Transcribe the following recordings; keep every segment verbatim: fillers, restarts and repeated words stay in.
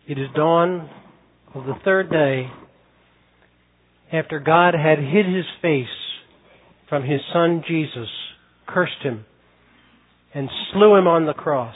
It is dawn of the third day after God had hid His face from His Son Jesus, cursed Him, and slew Him on the cross.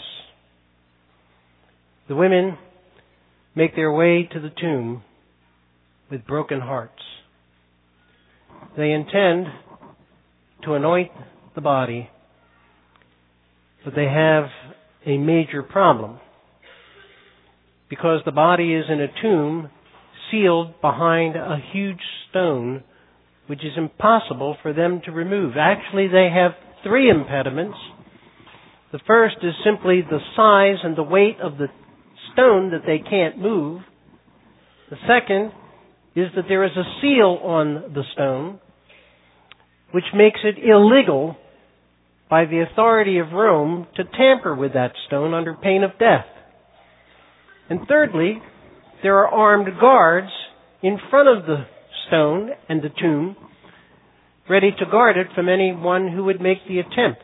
The women make their way to the tomb with broken hearts. They intend to anoint the body, but they have a major problem, because the body is in a tomb sealed behind a huge stone which is impossible for them to remove. Actually, they have three impediments. The first is simply the size and the weight of the stone that they can't move. The second is that there is a seal on the stone, which makes it illegal by the authority of Rome to tamper with that stone under pain of death. And thirdly, there are armed guards in front of the stone and the tomb, ready to guard it from anyone who would make the attempt.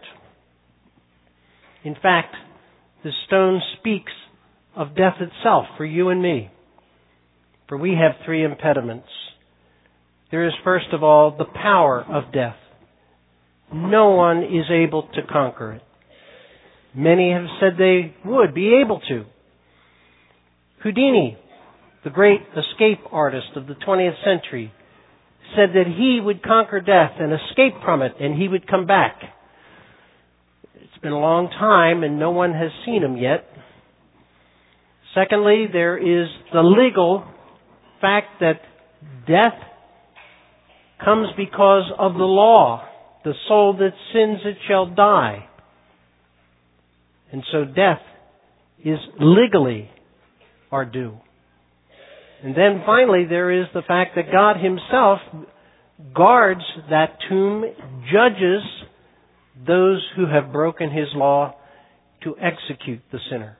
In fact, the stone speaks of death itself for you and me. For we have three impediments. There is, first of all, the power of death. No one is able to conquer it. Many have said they would be able to. Houdini, the great escape artist of the twentieth century, said that he would conquer death and escape from it, and he would come back. It's been a long time, and no one has seen him yet. Secondly, there is the legal fact that death comes because of the law. The soul that sins, it shall die. And so death is legally our due. And then finally, there is the fact that God Himself guards that tomb, judges those who have broken His law to execute the sinner.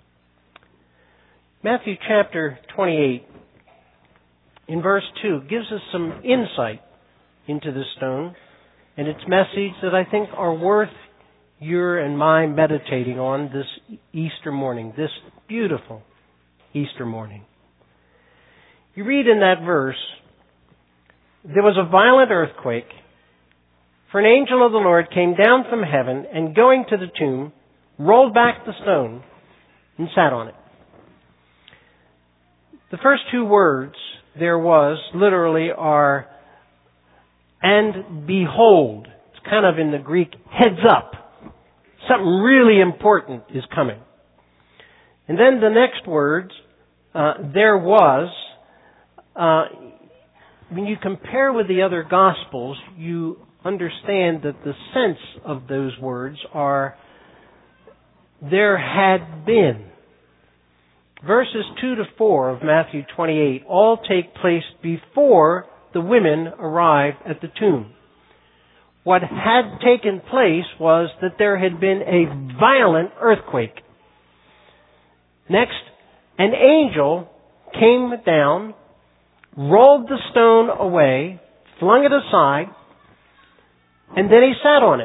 Matthew chapter twenty-eight, in verse two, gives us some insight into the stone and its message that I think are worth your and my meditating on this Easter morning, this beautiful Easter morning. You read in that verse, there was a violent earthquake, for an angel of the Lord came down from heaven and going to the tomb, rolled back the stone and sat on it. The first two words there was literally are, and behold. It's kind of in the Greek, heads up. Something really important is coming. And then the next words, uh, there was, uh, when you compare with the other Gospels, you understand that the sense of those words are, there had been. Verses two to four of Matthew twenty-eight all take place before the women arrive at the tomb. What had taken place was that there had been a violent earthquake. Next, an angel came down, rolled the stone away, flung it aside, and then He sat on it.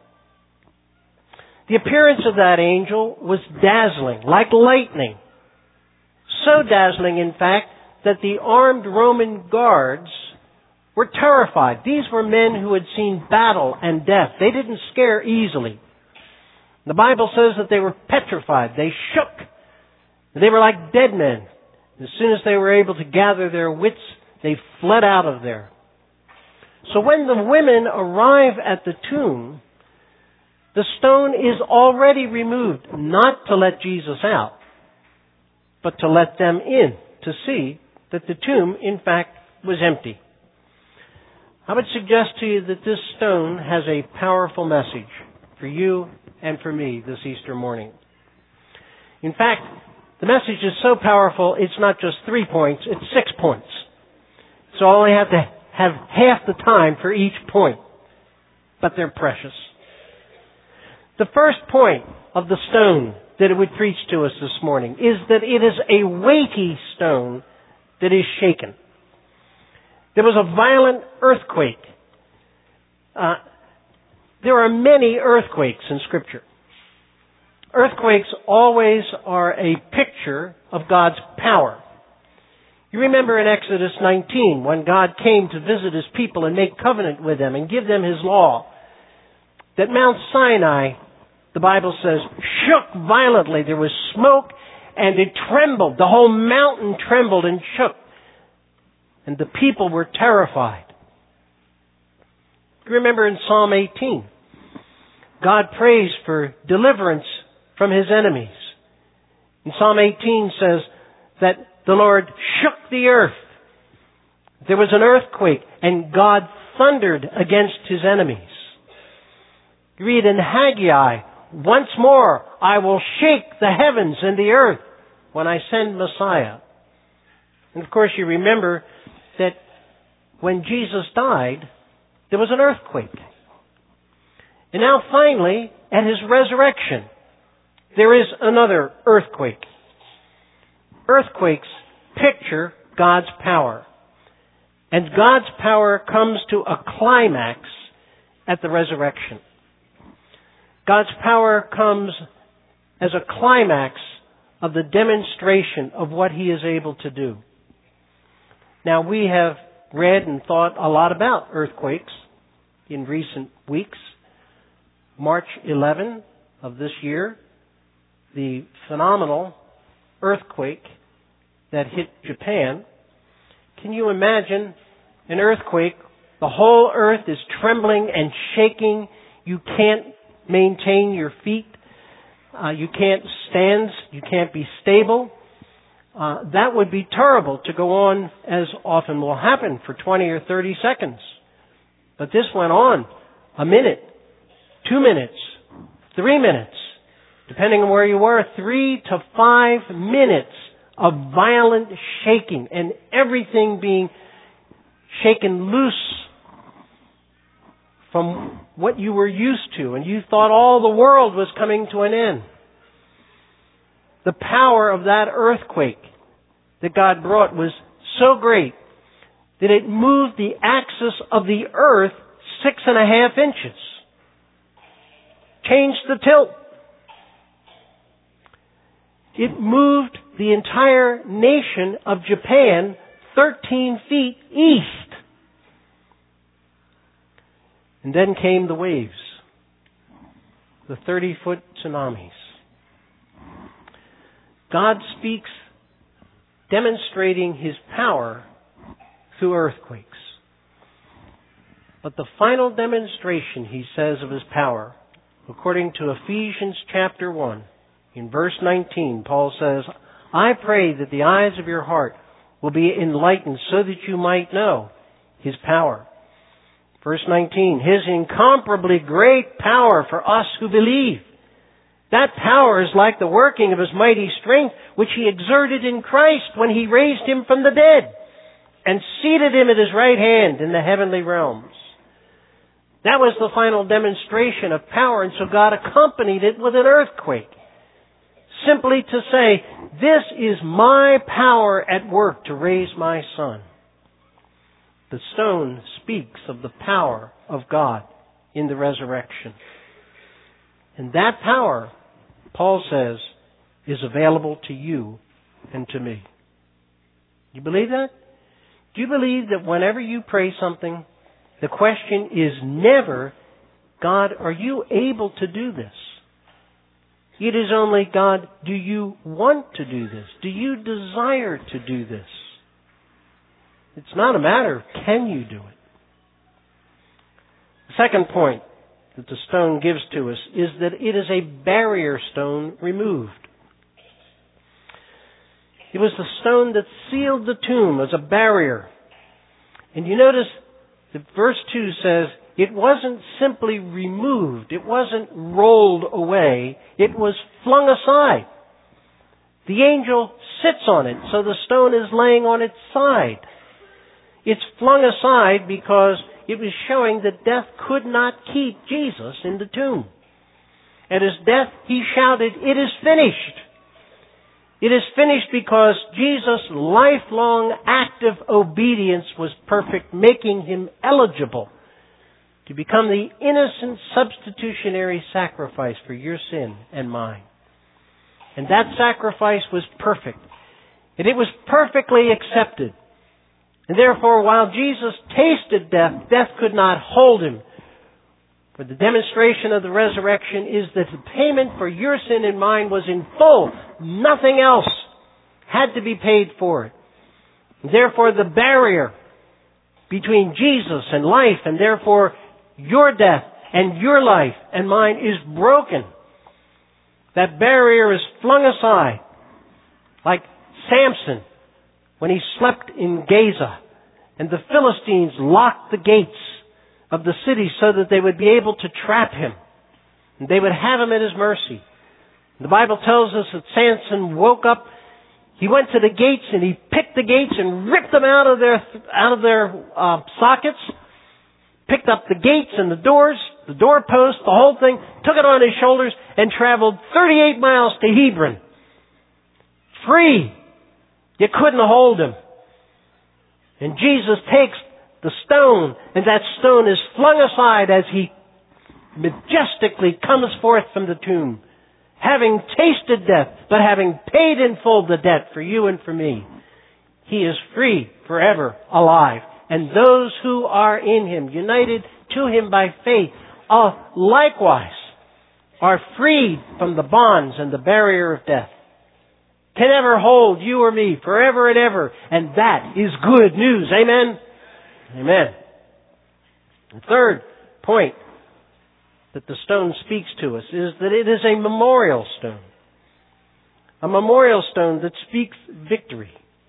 The appearance of that angel was dazzling, like lightning. So dazzling, in fact, that the armed Roman guards were terrified. These were men who had seen battle and death. They didn't scare easily. The Bible says that they were petrified. They shook. They were like dead men. As soon as they were able to gather their wits, they fled out of there. So when the women arrive at the tomb, the stone is already removed, not to let Jesus out, but to let them in, to see that the tomb, in fact, was empty. I would suggest to you that this stone has a powerful message for you and for me this Easter morning. In fact, the message is so powerful, it's not just three points, it's six points. So I only have to have half the time for each point, but they're precious. The first point of the stone that it would preach to us this morning is that it is a weighty stone that is shaken. There was a violent earthquake. Uh, there are many earthquakes in Scripture. Earthquakes always are a picture picture of God's power. You remember in Exodus nineteen, when God came to visit His people and make covenant with them and give them His law, that Mount Sinai, the Bible says, shook violently. There was smoke and it trembled. The whole mountain trembled and shook. And the people were terrified. You remember in Psalm eighteen, God prays for deliverance from His enemies. And Psalm eighteen says that the Lord shook the earth. There was an earthquake and God thundered against His enemies. You read in Haggai, once more I will shake the heavens and the earth when I send Messiah. And of course you remember that when Jesus died, there was an earthquake. And now finally, at His resurrection, there is another earthquake. Earthquakes picture God's power. And God's power comes to a climax at the resurrection. God's power comes as a climax of the demonstration of what He is able to do. Now, we have read and thought a lot about earthquakes in recent weeks. March eleventh of this year, the phenomenal earthquake that hit Japan. Can you imagine an earthquake? The whole earth is trembling and shaking. You can't maintain your feet. Uh, you can't stand. You can't be stable. Uh, that would be terrible to go on, as often will happen, for twenty or thirty seconds. But this went on a minute, two minutes, three minutes, depending on where you were, three to five minutes of violent shaking and everything being shaken loose from what you were used to, and you thought all the world was coming to an end. The power of that earthquake that God brought was so great that it moved the axis of the earth six and a half inches. Changed the tilt. It moved the entire nation of Japan thirteen feet east. And then came the waves, the thirty-foot tsunamis. God speaks, demonstrating His power through earthquakes. But the final demonstration, He says, of His power, according to Ephesians chapter one, in verse nineteen, Paul says, I pray that the eyes of your heart will be enlightened so that you might know His power. Verse nineteen, His incomparably great power for us who believe. That power is like the working of His mighty strength, which He exerted in Christ when He raised Him from the dead and seated Him at His right hand in the heavenly realms. That was the final demonstration of power, and so God accompanied it with an earthquake. Simply to say, this is my power at work to raise my son. The stone speaks of the power of God in the resurrection. And that power, Paul says, is available to you and to me. You believe that? Do you believe that whenever you pray something, the question is never, God, are you able to do this? It is only, God, do you want to do this? Do you desire to do this? It's not a matter of can you do it. The second point that the stone gives to us is that it is a barrier stone removed. It was the stone that sealed the tomb as a barrier. And you notice that verse two says, it wasn't simply removed. It wasn't rolled away. It was flung aside. The angel sits on it, so the stone is laying on its side. It's flung aside because it was showing that death could not keep Jesus in the tomb. At His death, He shouted, it is finished. It is finished because Jesus' lifelong active obedience was perfect, making Him eligible to become the innocent substitutionary sacrifice for your sin and mine. And that sacrifice was perfect. And it was perfectly accepted. And therefore, while Jesus tasted death, death could not hold him. For the demonstration of the resurrection is that the payment for your sin and mine was in full. Nothing else had to be paid for it. And therefore, the barrier between Jesus and life, and therefore your death and your life and mine, is broken. That barrier is flung aside. Like Samson, when he slept in Gaza, and the Philistines locked the gates of the city so that they would be able to trap him. And they would have him at his mercy. The Bible tells us that Samson woke up, he went to the gates and he picked the gates and ripped them out of their out of their uh, sockets, picked up the gates and the doors, the doorposts, the whole thing, took it on his shoulders and traveled thirty-eight miles to Hebron. Free. You couldn't hold him. And Jesus takes the stone, and that stone is flung aside as he majestically comes forth from the tomb, having tasted death, but having paid in full the debt for you and for me. He is free, forever alive. And those who are in him, united to him by faith, uh, likewise are freed from the bonds and the barrier of death. Can ever hold you or me forever and ever. And that is good news. Amen? Amen. The third point that the stone speaks to us is that it is a memorial stone. A memorial stone that speaks victory.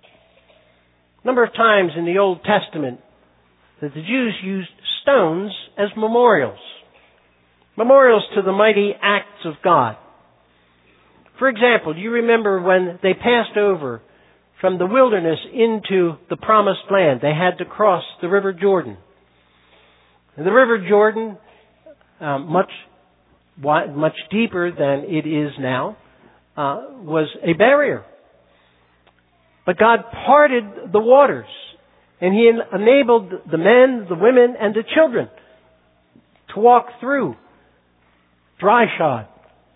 A number of times in the Old Testament that the Jews used stones as memorials. Memorials to the mighty acts of God. For example, do you remember when they passed over from the wilderness into the promised land? They had to cross the River Jordan. And the River Jordan, um, much wide, much deeper than it is now, uh, was a barrier. But God parted the waters, and He enabled the men, the women, and the children to walk through dry shod.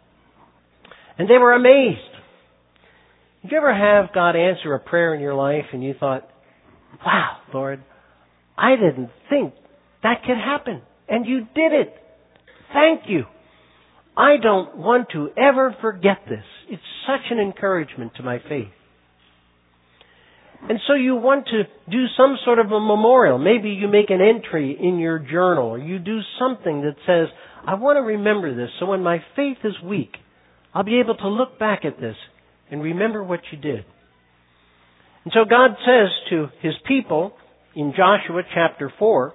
And they were amazed. Did you ever have God answer a prayer in your life and you thought, wow, Lord, I didn't think that could happen. And you did it. Thank you. I don't want to ever forget this. It's such an encouragement to my faith. And so you want to do some sort of a memorial. Maybe you make an entry in your journal, or you do something that says, I want to remember this, so when my faith is weak, I'll be able to look back at this and remember what you did. And so God says to His people in Joshua chapter four,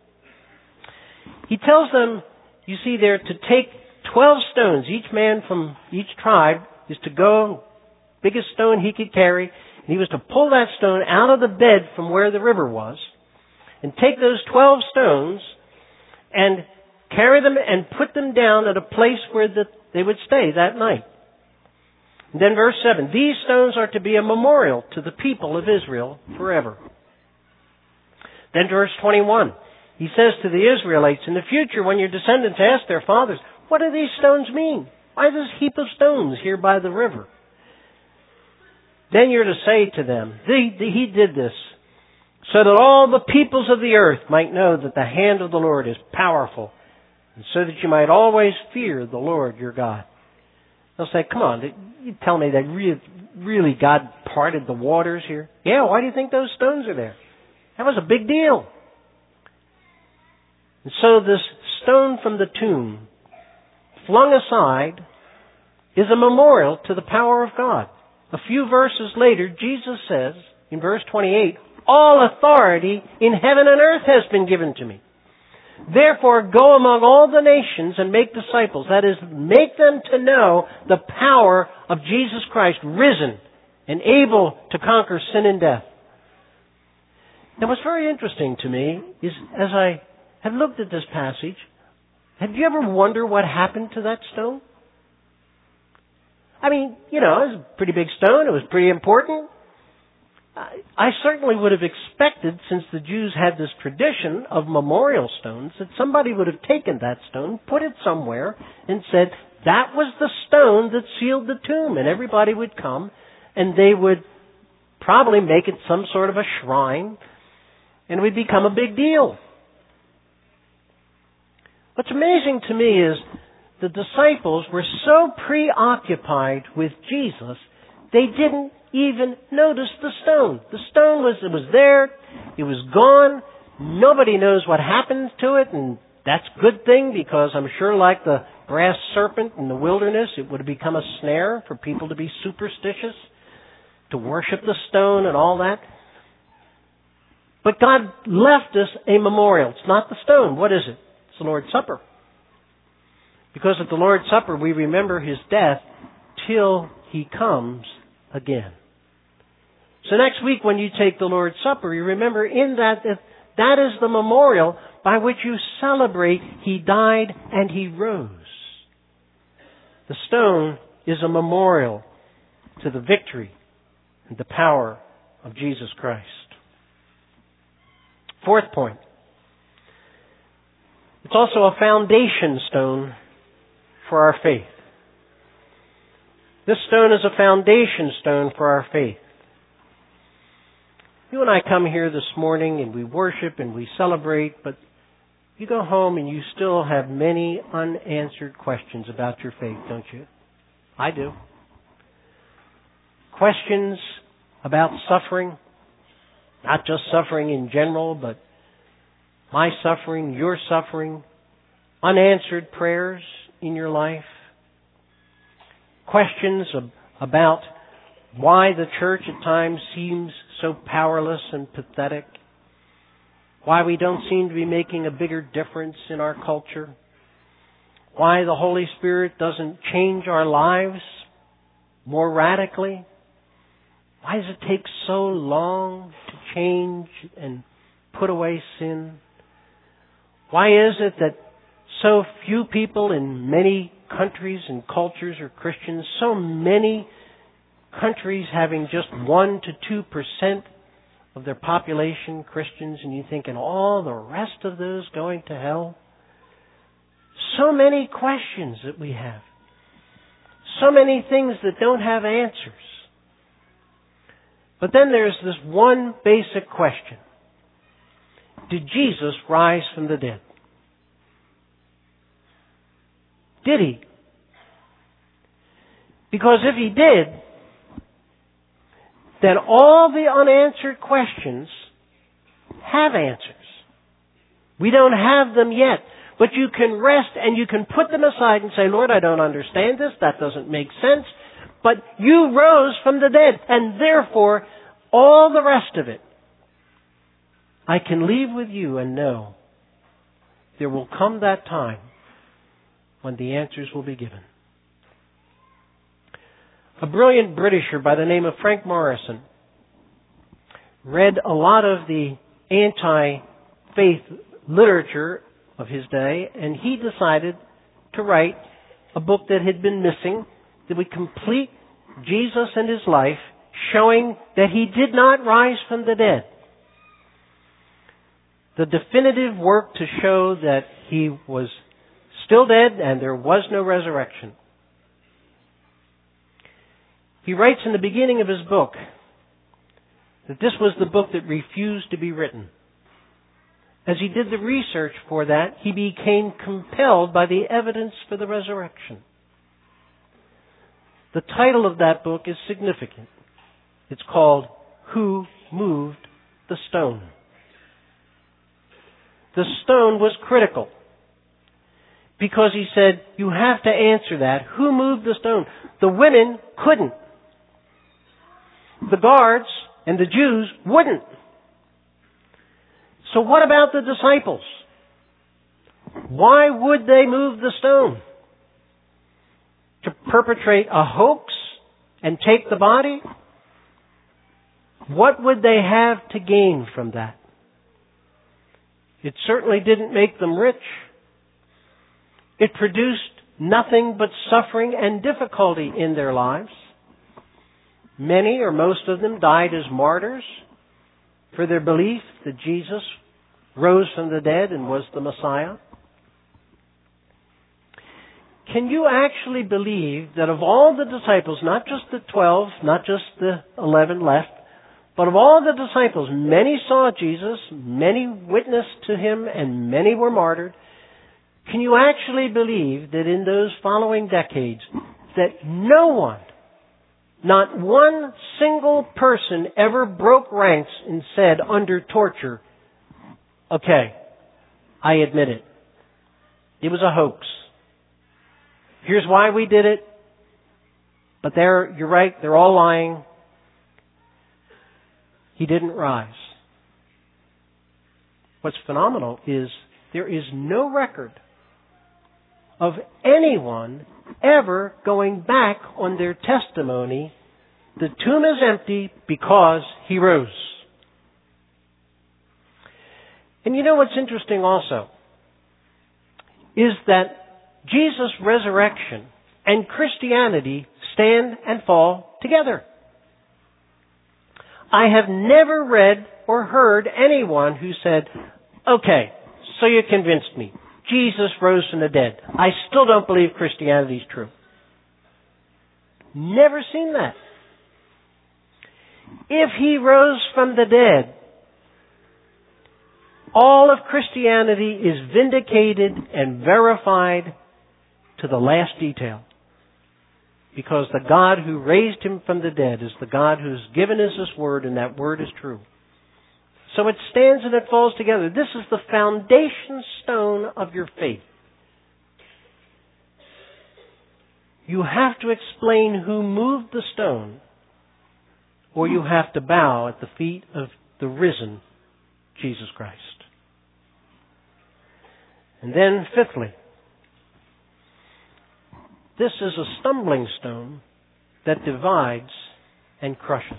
He tells them, you see there, to take twelve stones. Each man from each tribe is to go, biggest stone he could carry, and he was to pull that stone out of the bed from where the river was, and take those twelve stones and carry them and put them down at a place where the they would stay that night. And then verse seven, these stones are to be a memorial to the people of Israel forever. Then verse twenty-one, he says to the Israelites, in the future when your descendants ask their fathers, what do these stones mean? Why this heap of stones here by the river? Then you're to say to them, he did this so that all the peoples of the earth might know that the hand of the Lord is powerful, and so that you might always fear the Lord your God. They'll say, come on, you tell me that really, really God parted the waters here? Yeah, why do you think those stones are there? That was a big deal. And so this stone from the tomb, flung aside, is a memorial to the power of God. A few verses later, Jesus says, in verse twenty-eight, all authority in heaven and earth has been given to me. Therefore, go among all the nations and make disciples. That is, make them to know the power of Jesus Christ, risen and able to conquer sin and death. Now, what's very interesting to me is, as I have looked at this passage, have you ever wondered what happened to that stone? I mean, you know, it was a pretty big stone. It was pretty important. I certainly would have expected, since the Jews had this tradition of memorial stones, that somebody would have taken that stone, put it somewhere, and said, that was the stone that sealed the tomb. And everybody would come, and they would probably make it some sort of a shrine, and it would become a big deal. What's amazing to me is the disciples were so preoccupied with Jesus, they didn't even notice the stone. The stone was, it was there, it was gone. Nobody knows what happened to it, and that's a good thing, because I'm sure like the brass serpent in the wilderness, it would have become a snare for people to be superstitious, to worship the stone and all that. But God left us a memorial. It's not the stone. What is it? It's the Lord's Supper. Because at the Lord's Supper, we remember His death till He comes again. So next week when you take the Lord's Supper, you remember in that, that that is the memorial by which you celebrate He died and He rose. The stone is a memorial to the victory and the power of Jesus Christ. Fourth point. It's also a foundation stone for our faith. This stone is a foundation stone for our faith. You and I come here this morning and we worship and we celebrate, but you go home and you still have many unanswered questions about your faith, don't you? I do. Questions about suffering, not just suffering in general, but my suffering, your suffering, unanswered prayers in your life, questions of, about why the church at times seems so powerless and pathetic, why we don't seem to be making a bigger difference in our culture, why the Holy Spirit doesn't change our lives more radically. Why does it take so long to change and put away sin? Why is it that so few people in many countries and cultures are Christians? So many countries having just one to two percent of their population Christians, and you think, and all the rest of those going to hell? So many questions that we have. So many things that don't have answers. But then there's this one basic question. Did Jesus rise from the dead? Did He? Because if He did, then all the unanswered questions have answers. We don't have them yet. But you can rest and you can put them aside and say, Lord, I don't understand this. That doesn't make sense. But You rose from the dead, and therefore all the rest of it I can leave with You and know there will come that time when the answers will be given. A brilliant Britisher by the name of Frank Morison read a lot of the anti-faith literature of his day, and he decided to write a book that had been missing, that would complete Jesus and His life, showing that He did not rise from the dead. The definitive work to show that He was still dead and there was no resurrection. He writes in the beginning of his book that this was the book that refused to be written. As he did the research for that, he became compelled by the evidence for the resurrection. The title of that book is significant. It's called, Who Moved the Stone? The stone was critical because he said, you have to answer that. Who moved the stone? The women couldn't. The guards and the Jews wouldn't. So what about the disciples? Why would they move the stone? To perpetrate a hoax and take the body? What would they have to gain from that? It certainly didn't make them rich. It produced nothing but suffering and difficulty in their lives. Many or most of them died as martyrs for their belief that Jesus rose from the dead and was the Messiah. Can you actually believe that of all the disciples, not just the twelve, not just the eleven left, but of all the disciples, many saw Jesus, many witnessed to him, and many were martyred. Can you actually believe that in those following decades, that no one, not one single person ever broke ranks and said under torture, okay, I admit it. It was a hoax. Here's why we did it. But they're, you're right, they're all lying. He didn't rise. What's phenomenal is there is no record of anyone ever going back on their testimony, the tomb is empty because he rose. And you know what's interesting also is that Jesus' resurrection and Christianity stand and fall together. I have never read or heard anyone who said, okay, so you convinced me. Jesus rose from the dead. I still don't believe Christianity is true. Never seen that. If he rose from the dead, all of Christianity is vindicated and verified to the last detail. Because the God who raised him from the dead is the God who's given us His word, and that word is true. So it stands and it falls together. This is the foundation stone of your faith. You have to explain who moved the stone, or you have to bow at the feet of the risen Jesus Christ. And then, fifthly, this is a stumbling stone that divides and crushes.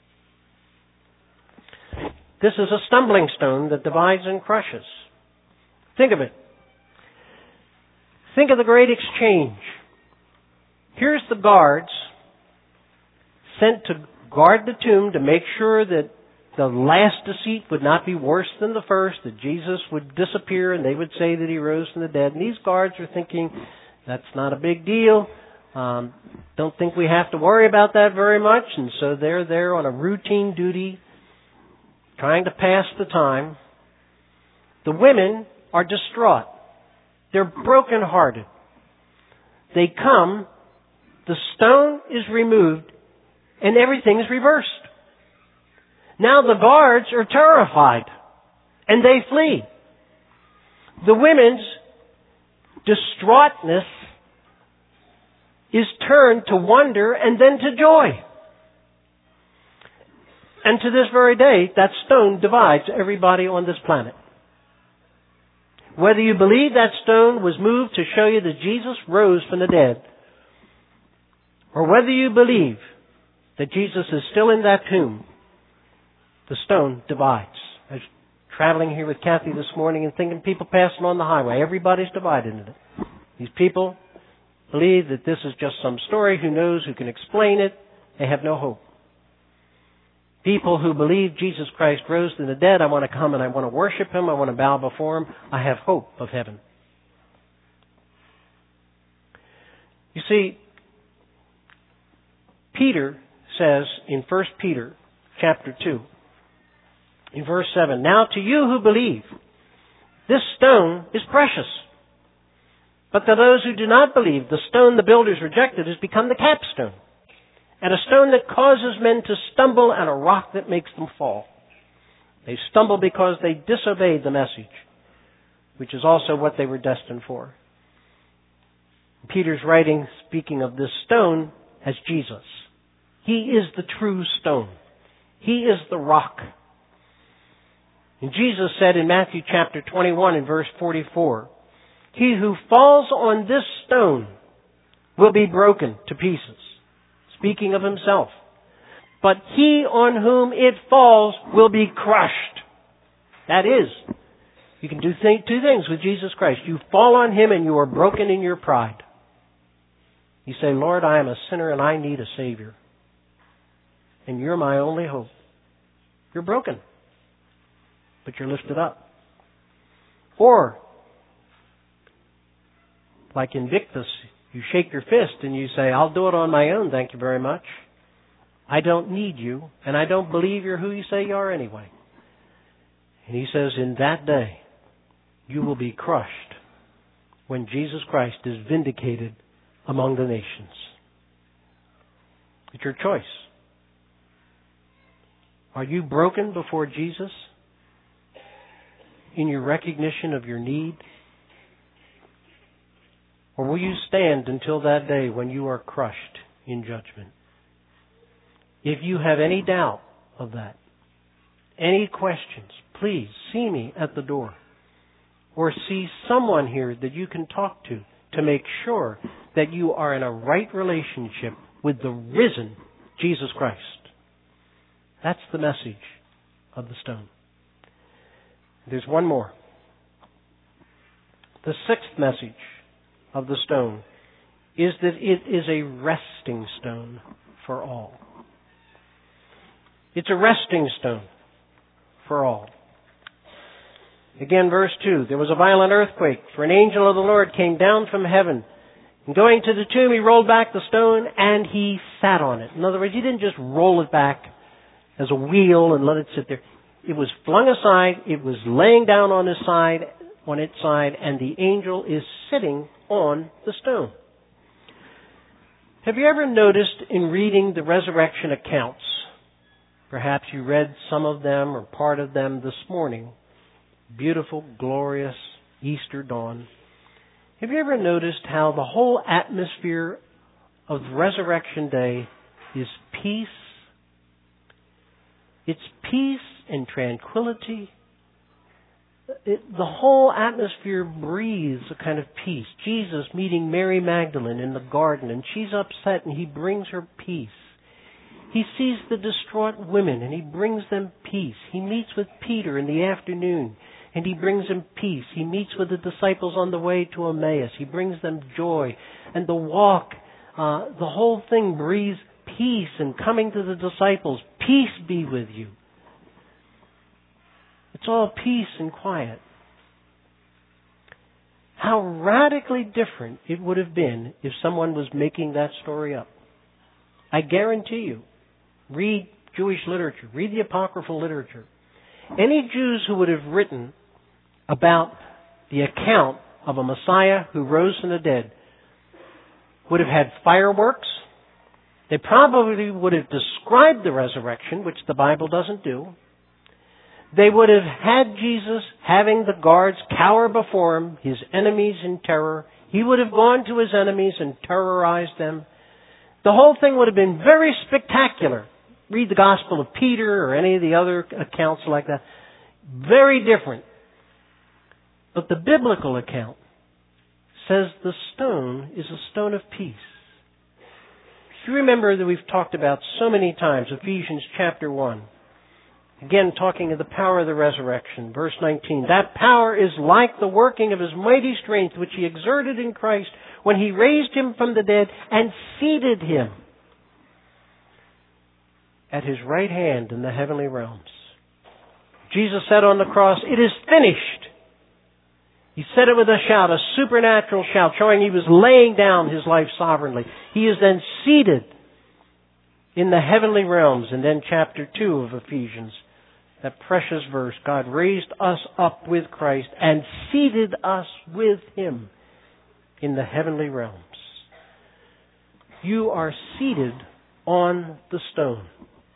This is a stumbling stone that divides and crushes. Think of it. Think of the great exchange. Here's the guards sent to guard the tomb to make sure that the last deceit would not be worse than the first, that Jesus would disappear and they would say that he rose from the dead. And these guards are thinking, that's not a big deal. Um, don't think we have to worry about that very much. And so they're there on a routine duty, trying to pass the time. The women are distraught. They're brokenhearted. They come, the stone is removed, and everything is reversed. Now the guards are terrified, and they flee. The women's distraughtness is turned to wonder and then to joy. And to this very day, that stone divides everybody on this planet. Whether you believe that stone was moved to show you that Jesus rose from the dead, or whether you believe that Jesus is still in that tomb, the stone divides. I was traveling here with Kathy this morning and thinking people passing on the highway. Everybody's divided in it. These people believe that this is just some story. Who knows? Who can explain it? They have no hope. People who believe Jesus Christ rose from the dead, I want to come and I want to worship Him. I want to bow before Him. I have hope of heaven. You see, Peter says in First Peter chapter two, in verse seven, now to you who believe, this stone is precious. But to those who do not believe, the stone the builders rejected has become the capstone, and a stone that causes men to stumble, and a rock that makes them fall. They stumble because they disobeyed the message, which is also what they were destined for. Peter's writing, speaking of this stone, as Jesus. He is the true stone. He is the rock. And Jesus said in Matthew chapter twenty-one and verse forty-four, he who falls on this stone will be broken to pieces. Speaking of himself. But he on whom it falls will be crushed. That is, you can do th- two things with Jesus Christ. You fall on Him and you are broken in your pride. You say, Lord, I am a sinner and I need a Savior. And you're my only hope. You're broken. But you're lifted up. Or, like Invictus You shake your fist and you say, I'll do it on my own, thank you very much. I don't need you, and I don't believe you're who you say you are anyway. And he says, in that day, you will be crushed when Jesus Christ is vindicated among the nations. It's your choice. Are you broken before Jesus in your recognition of your need? Or will you stand until that day when you are crushed in judgment? If you have any doubt of that, any questions, please see me at the door. Or see someone here that you can talk to to make sure that you are in a right relationship with the risen Jesus Christ. That's the message of the stone. There's one more. The sixth message of the stone is that it is a resting stone for all. It's a resting stone for all. Again, verse two, there was a violent earthquake, for an angel of the Lord came down from heaven. And going to the tomb, he rolled back the stone and he sat on it. In other words, he didn't just roll it back as a wheel and let it sit there. It was flung aside, it was laying down on his side, on its side, and the angel is sitting on the stone. Have you ever noticed in reading the resurrection accounts, perhaps you read some of them or part of them this morning, beautiful, glorious Easter dawn. Have you ever noticed how the whole atmosphere of Resurrection Day is peace? It's peace and tranquility. It, the whole atmosphere breathes a kind of peace. Jesus meeting Mary Magdalene in the garden, and she's upset, and he brings her peace. He sees the distraught women, and he brings them peace. He meets with Peter in the afternoon, and he brings them peace. He meets with the disciples on the way to Emmaus. He brings them joy. And the walk, uh, the whole thing breathes peace, and coming to the disciples, peace be with you. It's all peace and quiet. How radically different it would have been if someone was making that story up. I guarantee you, read Jewish literature, read the apocryphal literature. Any Jews who would have written about the account of a Messiah who rose from the dead would have had fireworks. They probably would have described the resurrection, which the Bible doesn't do. They would have had Jesus having the guards cower before him, his enemies in terror. He would have gone to his enemies and terrorized them. The whole thing would have been very spectacular. Read the Gospel of Peter or any of the other accounts like that. Very different. But the biblical account says the stone is a stone of peace. If you remember that we've talked about so many times, Ephesians chapter one. Again, talking of the power of the resurrection. Verse nineteen. That power is like the working of his mighty strength, which he exerted in Christ when he raised him from the dead and seated him at his right hand in the heavenly realms. Jesus said on the cross, it is finished. He said it with a shout, a supernatural shout, showing he was laying down his life sovereignly. He is then seated in the heavenly realms. And then chapter two of Ephesians, that precious verse, God raised us up with Christ and seated us with him in the heavenly realms. You are seated on the stone.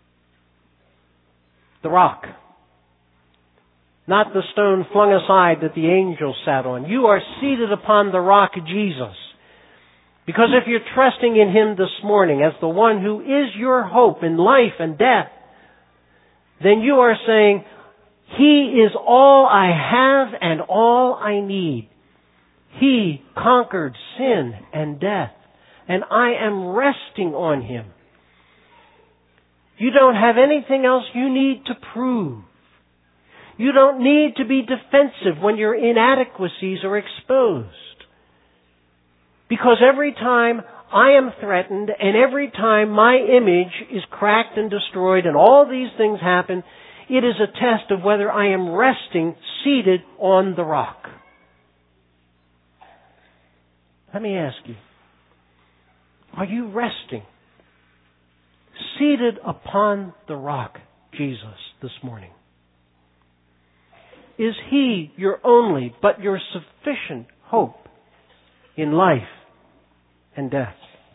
The rock. Not the stone flung aside that the angel sat on. You are seated upon the rock, Jesus. Because if you're trusting in him this morning as the one who is your hope in life and death, then you are saying, he is all I have and all I need. He conquered sin and death, and I am resting on him. You don't have anything else you need to prove. You don't need to be defensive when your inadequacies are exposed. Because every time I am threatened and every time my image is cracked and destroyed and all these things happen, it is a test of whether I am resting, seated on the rock. Let me ask you, Are you resting, seated upon the rock, Jesus, this morning? Is He your only but your sufficient hope in life and death?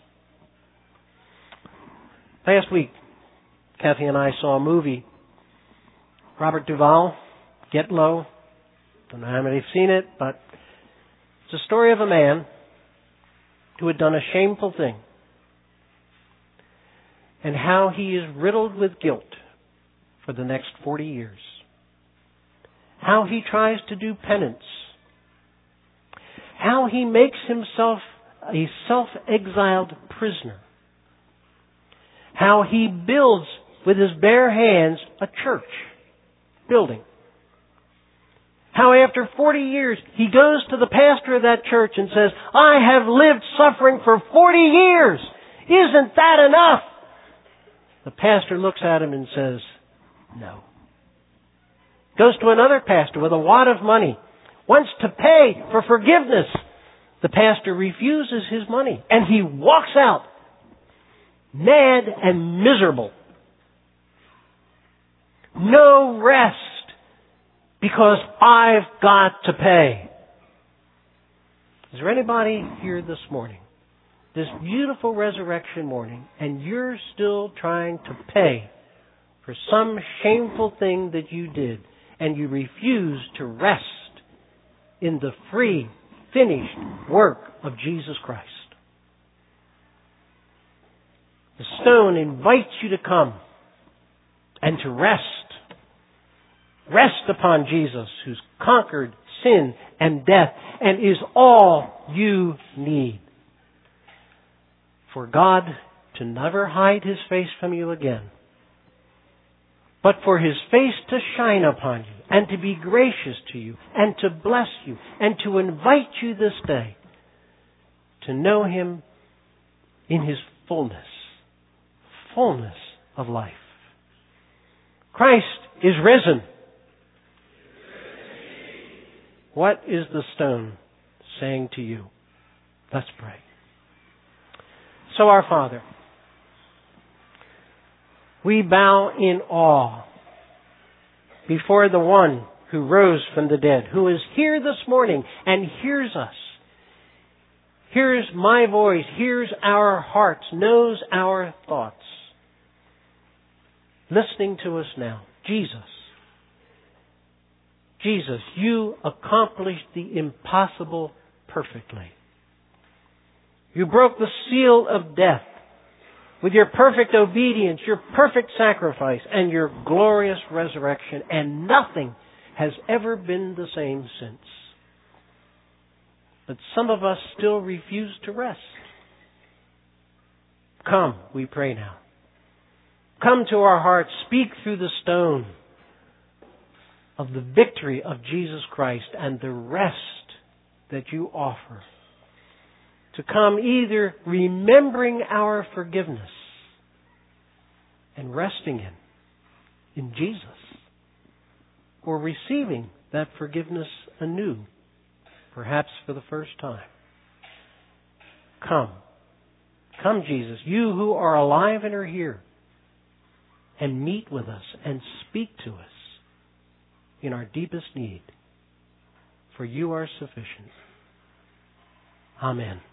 Last week, Kathy and I saw a movie. Robert Duvall, Get Low. Don't know how many have seen it, but it's a story of a man who had done a shameful thing and how he is riddled with guilt for the next forty years. How he tries to do penance. How he makes himself a self-exiled prisoner. How he builds with his bare hands a church building. How after forty years he goes to the pastor of that church and says, I have lived suffering for forty years. Isn't that enough? The pastor looks at him and says, no. Goes to another pastor with a wad of money, wants to pay for forgiveness. The pastor refuses his money and he walks out mad and miserable. No rest because I've got to pay. Is there anybody here this morning, this beautiful resurrection morning, and you're still trying to pay for some shameful thing that you did, and you refuse to rest in the free, finished work of Jesus Christ? The stone invites you to come and to rest. Rest upon Jesus, who's conquered sin and death and is all you need. For God to never hide His face from you again, but for His face to shine upon you and to be gracious to you and to bless you and to invite you this day to know Him in His fullness, fullness of life. Christ is risen. What is the stone saying to you? Let's pray. So, our Father, we bow in awe before the one who rose from the dead, who is here this morning and hears us, hears my voice, hears our hearts, knows our thoughts, listening to us now. Jesus. Jesus, you accomplished the impossible perfectly. You broke the seal of death with your perfect obedience, your perfect sacrifice, and your glorious resurrection, and nothing has ever been the same since. But some of us still refuse to rest. Come, we pray now. Come to our hearts, speak through the stone of the victory of Jesus Christ and the rest that you offer. To come either remembering our forgiveness and resting in, in Jesus, or receiving that forgiveness anew, perhaps for the first time. Come. Come, Jesus, you who are alive and are here, and meet with us and speak to us in our deepest need, for you are sufficient. Amen.